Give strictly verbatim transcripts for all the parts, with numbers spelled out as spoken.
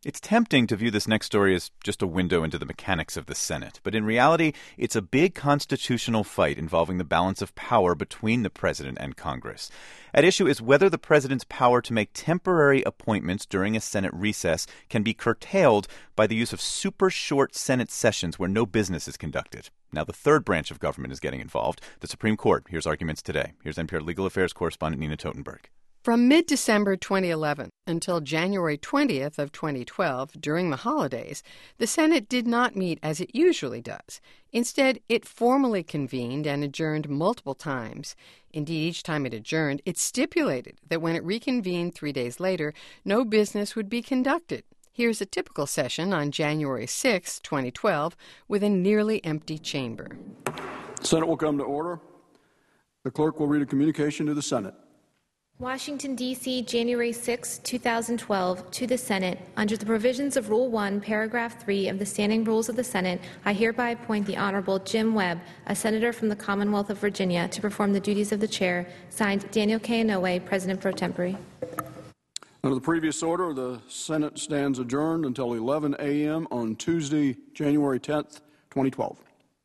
It's tempting to view this next story as just a window into the mechanics of the Senate, but in reality, it's a big constitutional fight involving the balance of power between the president and Congress. At issue is whether the president's power to make temporary appointments during a Senate recess can be curtailed by the use of super short Senate sessions where no business is conducted. Now, the third branch of government is getting involved, the Supreme Court. Here's arguments today. Here's N P R Legal Affairs correspondent Nina Totenberg. From mid-December twenty eleven until January twentieth of twenty twelve, during the holidays, the Senate did not meet as it usually does. Instead, it formally convened and adjourned multiple times. Indeed, each time it adjourned, it stipulated that when it reconvened three days later, no business would be conducted. Here's a typical session on January sixth, twenty twelve, with a nearly empty chamber. The Senate will come to order. The clerk will read a communication to the Senate. Washington, D C, January sixth, two thousand twelve, to the Senate. Under the provisions of Rule one, Paragraph three of the Standing Rules of the Senate, I hereby appoint the Honorable Jim Webb, a senator from the Commonwealth of Virginia, to perform the duties of the chair. Signed, Daniel K. Inouye, President pro tempore. Under the previous order, the Senate stands adjourned until eleven a.m. on Tuesday, January tenth, twenty twelve.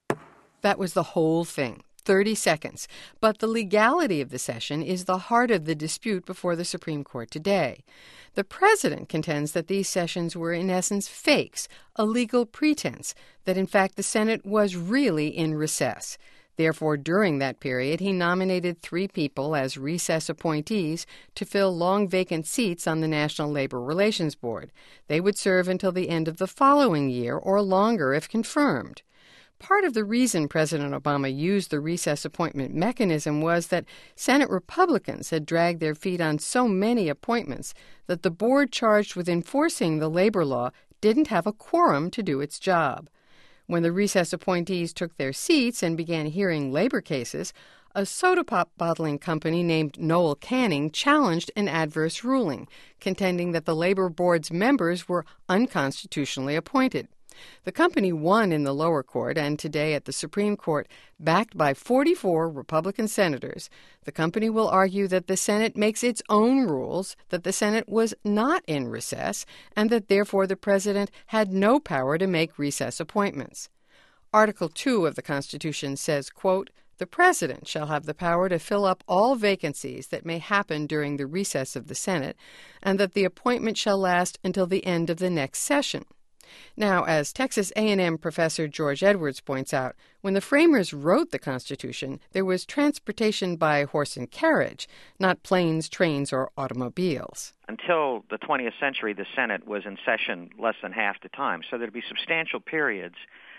That was the whole thing. thirty seconds. But the legality of the session is the heart of the dispute before the Supreme Court today. The president contends that these sessions were in essence fakes, a legal pretense, that in fact the Senate was really in recess. Therefore, during that period, he nominated three people as recess appointees to fill long vacant seats on the National Labor Relations Board. They would serve until the end of the following year or longer if confirmed. Part of the reason President Obama used the recess appointment mechanism was that Senate Republicans had dragged their feet on so many appointments that the board charged with enforcing the labor law didn't have a quorum to do its job. When the recess appointees took their seats and began hearing labor cases, a soda pop bottling company named Noel Canning challenged an adverse ruling, contending that the labor board's members were unconstitutionally appointed. The company won in the lower court, and today at the Supreme Court, backed by forty-four Republican senators, the company will argue that the Senate makes its own rules, that the Senate was not in recess, and that therefore the president had no power to make recess appointments. Article two of the Constitution says, quote, "The president shall have the power to fill up all vacancies that may happen during the recess of the Senate, and that the appointment shall last until the end of the next session." Now, as Texas A and M professor George Edwards points out, when the framers wrote the Constitution, there was transportation by horse and carriage, not planes, trains, or automobiles. Until the twentieth century, the Senate was in session less than half the time, so there'd be substantial periods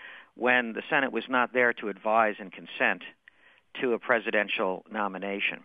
when the Senate was not there to advise and consent to a presidential nomination.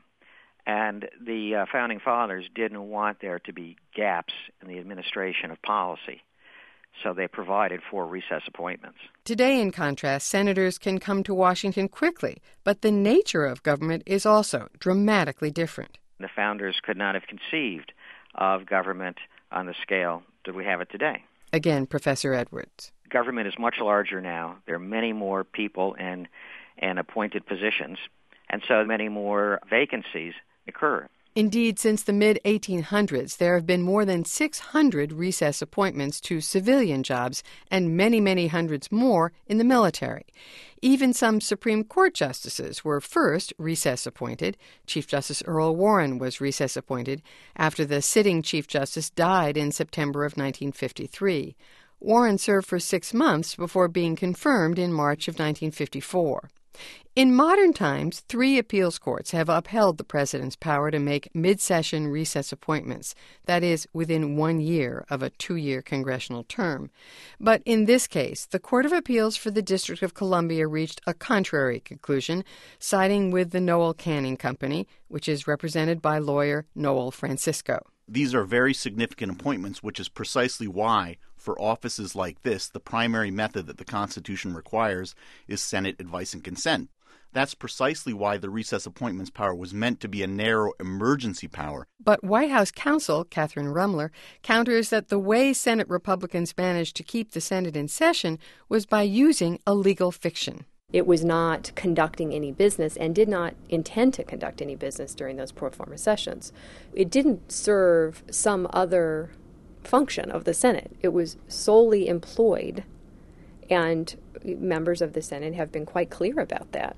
And the uh, Founding Fathers didn't want there to be gaps in the administration of policy. So they provided for recess appointments. Today, in contrast, senators can come to Washington quickly, but the nature of government is also dramatically different. The founders could not have conceived of government on the scale that we have it today. Again, Professor Edwards. Government is much larger now. There are many more people in, in appointed positions, and so many more vacancies occur. Indeed, since the mid eighteen hundreds, there have been more than six hundred recess appointments to civilian jobs and many, many hundreds more in the military. Even some Supreme Court justices were first recess appointed. Chief Justice Earl Warren was recess appointed after the sitting Chief Justice died in September of nineteen fifty-three. Warren served for six months before being confirmed in March of nineteen fifty-four. In modern times, three appeals courts have upheld the president's power to make mid-session recess appointments, that is, within one year of a two-year congressional term. But in this case, the Court of Appeals for the District of Columbia reached a contrary conclusion, siding with the Noel Canning Company, which is represented by lawyer Noel Francisco. These are very significant appointments, which is precisely why, for offices like this, the primary method that the Constitution requires is Senate advice and consent. That's precisely why the recess appointments power was meant to be a narrow emergency power. But White House counsel Catherine Rumler counters that the way Senate Republicans managed to keep the Senate in session was by using a legal fiction. It was not conducting any business and did not intend to conduct any business during those pro forma sessions. It didn't serve some other function of the Senate. It was solely employed, and members of the Senate have been quite clear about that,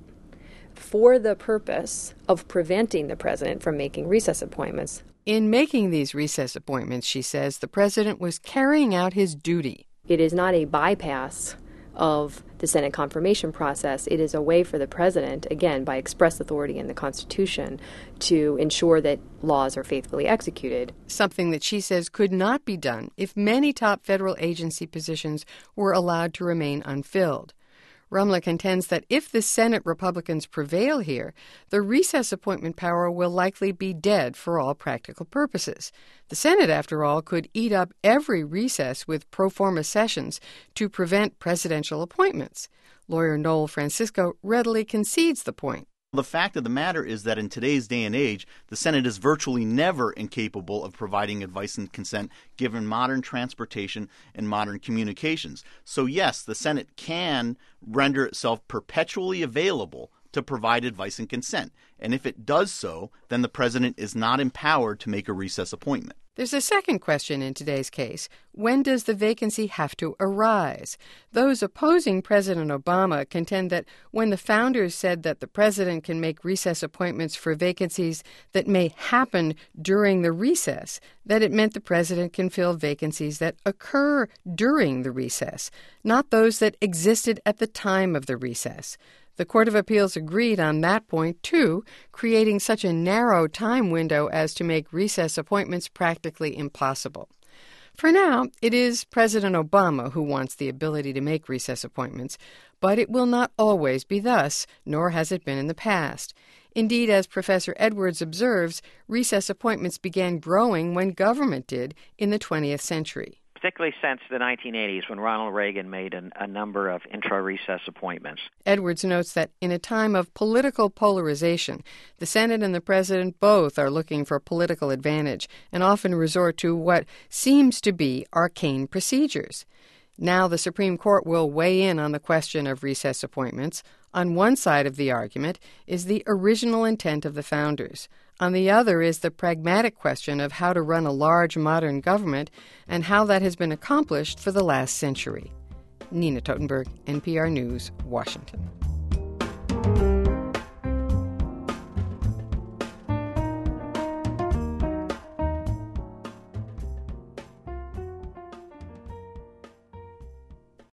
for the purpose of preventing the president from making recess appointments. In making these recess appointments, she says, the president was carrying out his duty. It is not a bypass of the Senate confirmation process. It is a way for the president, again, by express authority in the Constitution, to ensure that laws are faithfully executed. Something that she says could not be done if many top federal agency positions were allowed to remain unfilled. Rumler contends that if the Senate Republicans prevail here, the recess appointment power will likely be dead for all practical purposes. The Senate, after all, could eat up every recess with pro forma sessions to prevent presidential appointments. Lawyer Noel Francisco readily concedes the point. The fact of the matter is that in today's day and age, the Senate is virtually never incapable of providing advice and consent given modern transportation and modern communications. So yes, the Senate can render itself perpetually available to provide advice and consent. And if it does so, then the president is not empowered to make a recess appointment. There's a second question in today's case. When does the vacancy have to arise? Those opposing President Obama contend that when the founders said that the president can make recess appointments for vacancies that may happen during the recess, that it meant the president can fill vacancies that occur during the recess, not those that existed at the time of the recess. The Court of Appeals agreed on that point, too, creating such a narrow time window as to make recess appointments practically impossible. For now, it is President Obama who wants the ability to make recess appointments, but it will not always be thus, nor has it been in the past. Indeed, as Professor Edwards observes, recess appointments began growing when government did in the twentieth century. Particularly since the nineteen eighties, when Ronald Reagan made an, a number of intra-recess appointments. Edwards notes that in a time of political polarization, the Senate and the president both are looking for political advantage and often resort to what seems to be arcane procedures. Now the Supreme Court will weigh in on the question of recess appointments. On one side of the argument is the original intent of the founders. On the other is the pragmatic question of how to run a large modern government and how that has been accomplished for the last century. Nina Totenberg, N P R News, Washington.